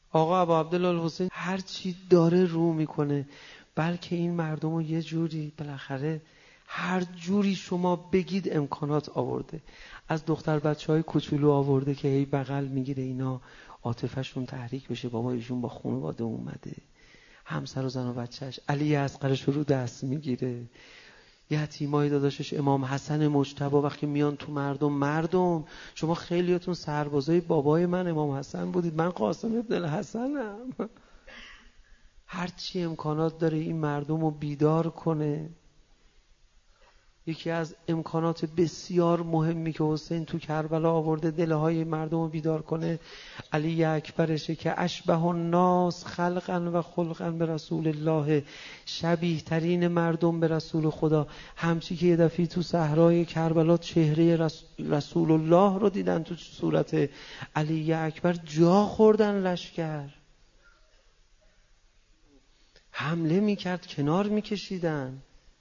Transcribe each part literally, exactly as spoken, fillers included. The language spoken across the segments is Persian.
آقا ابا عبدالله الحسین هر چی داره رو میکنه، بلکه این مردم رو یه جوری بالاخره هر جوری شما بگید امکانات آورده. از دختر بچه های کوچولو آورده که هی بغل میگیره اینا عاطفه‌شون تحریک بشه، بابا ایشون با خانواده اومده، همسر و زن و بچهش علی اصغرش رو دست میگیره، یتیمای داداشش امام حسن مجتبی وقتی میان تو مردم مردم شما خیلیاتون سربازای بابای من امام حسن بودید، من قاسم ابن الحسنم. هر چی امکانات داره این مردم رو بیدار کنه. یکی از امکانات بسیار مهمی که حسین تو کربلا آورده دلهای مردم رو بیدار کنه علی اکبرشه که اشبه الناس خلقا و خلقا به رسول الله، شبیه ترین مردم به رسول خدا. همچی که یه دفعه تو صحرای کربلا چهره رسول الله رو دیدن تو صورت علی اکبر، جا خوردن لشکر، حمله میکرد کنار میکشیدن.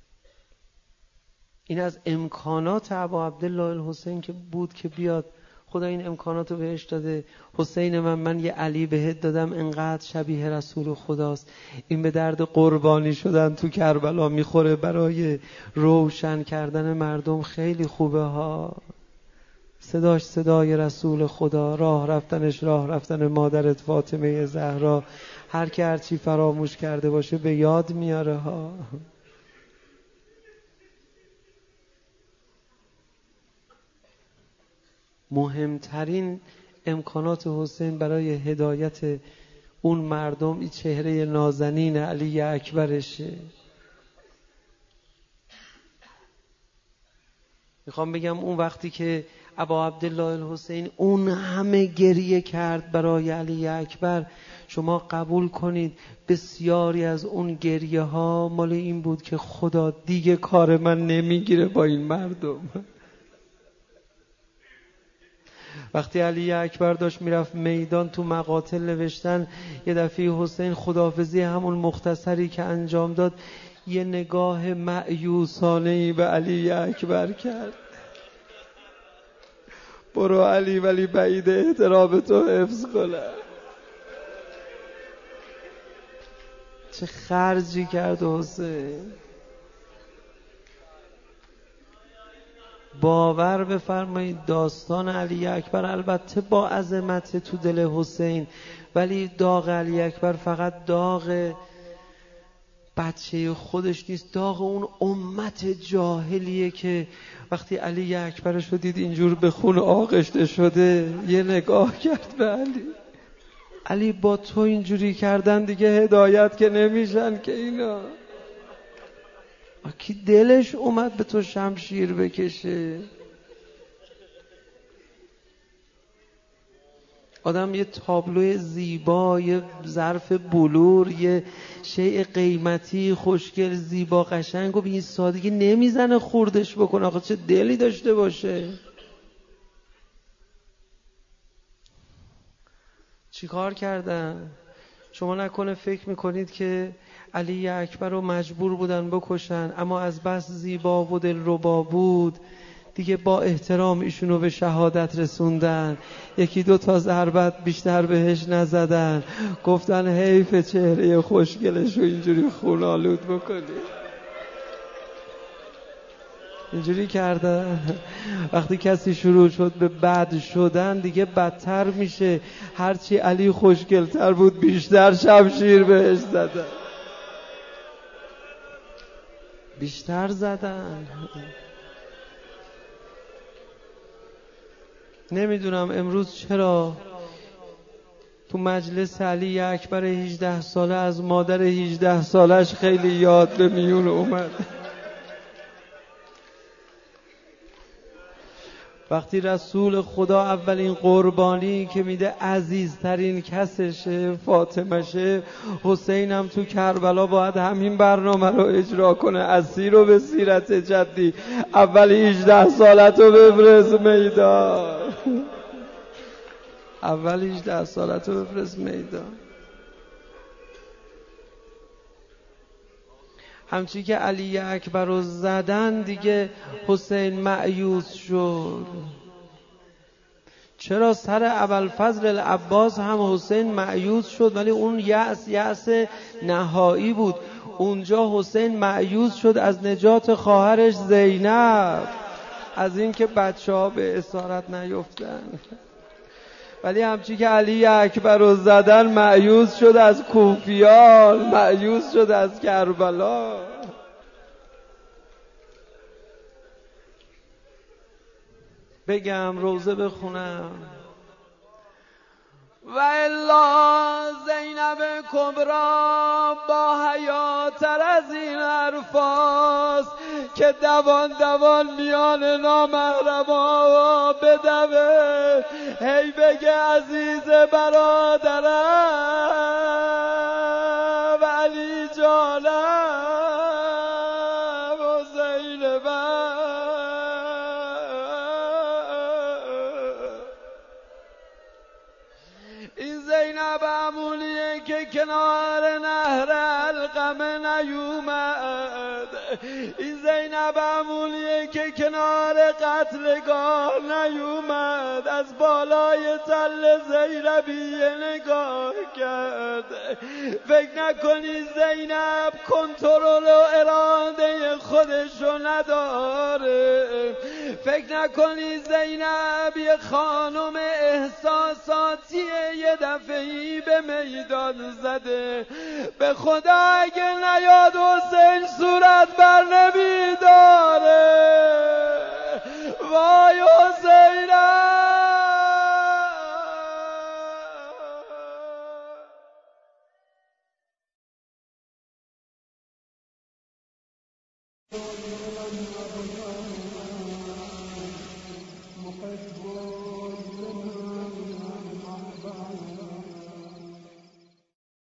این از امکانات ابا عبدالله الحسین که بود که بیاد خدا این امکانات رو بهش داده. حسین من من یه علی بهت دادم انقدر شبیه رسول خداست، این به درد قربانی شدن تو کربلا میخوره، برای روشن کردن مردم خیلی خوبه ها. صداش صدای رسول خدا، راه رفتنش راه رفتن مادرت فاطمه زهرا، هر که هرچی فراموش کرده باشه به یاد میاره ها. مهمترین امکانات حسین برای هدایت اون مردم این چهره نازنین علی اکبرشه. میخوام بگم اون وقتی که ابا عبدالله الحسین اون همه گریه کرد برای علی اکبر، شما قبول کنید بسیاری از اون گریه ها مال این بود که خدا دیگه کار من نمیگیره با این مردم. وقتی علی اکبر داشت میرفت میدان تو مقاتل نوشتن، یه دفعه حسین خداحافظی همون مختصری که انجام داد یه نگاه مأیوسانه‌ای به علی اکبر کرد. برو علی ولی بعید احترام تو حفظ کنه. چه خرجی کرد حسین. باور بفرمایید داستان علی اکبر البته با عظمت تو دل حسین، ولی داغ علی اکبر فقط داغ بچه خودش نیست، داغ اون امت جاهلیه که وقتی علی اکبرش رو دید اینجور به خون آغشته شده، یه نگاه کرد به علی. علی با تو اینجوری کردن دیگه هدایت که نمیشن که اینا. کی دلش اومد به تو شمشیر بکشه؟ آدم یه تابلو زیبا، یه ظرف بلور، یه شیء قیمتی خوشگل زیبا قشنگ و به این سادگی نمیزنه خوردش بکنه. آخه چه دلی داشته باشه. چی کار کردن؟ شما نکنه فکر میکنید که علی اکبر رو مجبور بودن بکشن، اما از بس زیبا و دلربا بود دیگه با احترام ایشونو به شهادت رسوندن. یکی دو تا ضربت بیشتر بهش نزدن، گفتن حیف چهره خوشگلش رو اینجوری خونالود بکنی. اینجوری کردن. وقتی کسی شروع شد به بد شدن دیگه بدتر میشه. هرچی علی خوشگلتر بود بیشتر شمشیر بهش زدن، بیشتر زدن. نمیدونم امروز چرا تو مجلس علی اکبر هجده ساله از مادر هجده سالش خیلی یاد به میون اومد. وقتی رسول خدا اولین قربانی که میده عزیزترین کسشه، فاطمشه، حسین هم تو کربلا باید همین برنامه رو اجرا کنه. اسیر رو به سیرت جدی اول هجده سالت رو بفرست میدان، اول هجده سالت رو بفرست میدان. همچی که علی اکبر رو زدن دیگه حسین مأیوس شد. چرا سر ابوالفضل العباس هم حسین مأیوس شد، ولی اون یأس یأس نهایی بود. اونجا حسین مأیوس شد از نجات خواهرش زینب، از این که بچه ها به اسارت نیفتن. ولی همچی که علی اکبر رو زدن مأیوس شد از کوفیان، مأیوس شد از کربلا. بگم روزه بخونم؟ و الا زینب کبرا با حیاتر از این حرفاست که دوان دوان میان نامحرما بدوه، هی بگه عزیز برادرم علی جانم و زینبم. این زینب عمولیه که کنار نهر القم نیومد، این زینب عمولیه که کنار قتلگاه نیومد، از بالای تل زینبیه نگاه کرد. فکر نکنی زینب کنترل و اراده خودشو نداره، فکر نکنی زینب یه خانم احساساتیه یه دفعی به میدان زده. به خدا اگه نیاد حسین صورت بر نمیداره. وای حسینم